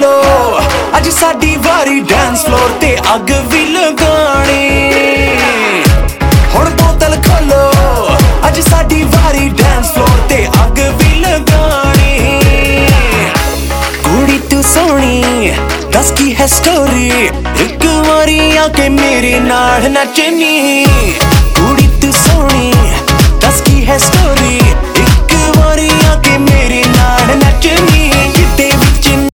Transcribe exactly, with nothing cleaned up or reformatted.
खोलो अज साडी वारी dance floor ते अग भी लगानी हुण बोतल खोलो अज साडी वारी डांस फ्लोर ते अग भी लगानी कुड़ी तू सोहनी दस की है स्टोरी एक बारी आके मेरे नाल नचनी।